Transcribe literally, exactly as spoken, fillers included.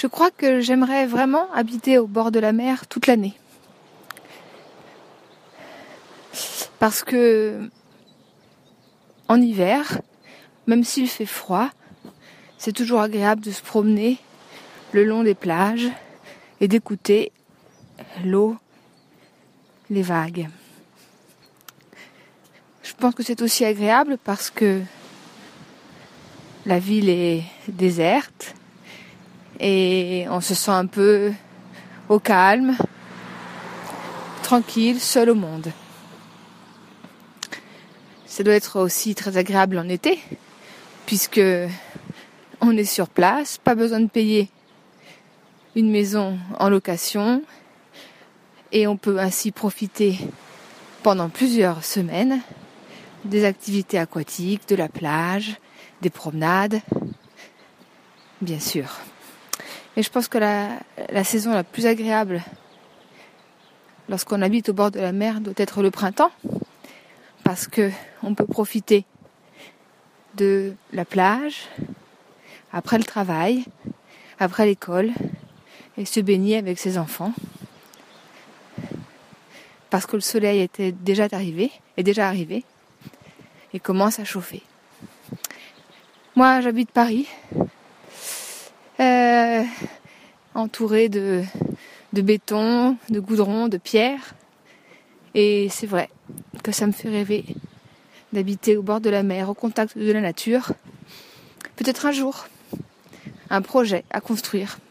Je crois que j'aimerais vraiment habiter au bord de la mer toute l'année. Parce que en hiver, même s'il fait froid, c'est toujours agréable de se promener le long des plages et d'écouter l'eau, les vagues. Je pense que c'est aussi agréable parce que la ville est déserte et on se sent un peu au calme, tranquille, seul au monde. Ça doit être aussi très agréable en été, puisque on est sur place, pas besoin de payer une maison en location, et on peut ainsi profiter pendant plusieurs semaines des activités aquatiques, de la plage, des promenades, bien sûr. Mais je pense que la, la saison la plus agréable lorsqu'on habite au bord de la mer doit être le printemps, parce que on peut profiter de la plage après le travail, après l'école, et se baigner avec ses enfants, parce que le soleil était déjà arrivé, est déjà arrivé, et commence à chauffer. Moi, j'habite Paris, euh, entourée de, de béton, de goudron, de pierre, et c'est vrai que ça me fait rêver d'habiter au bord de la mer, au contact de la nature. Peut-être un jour, un projet à construire.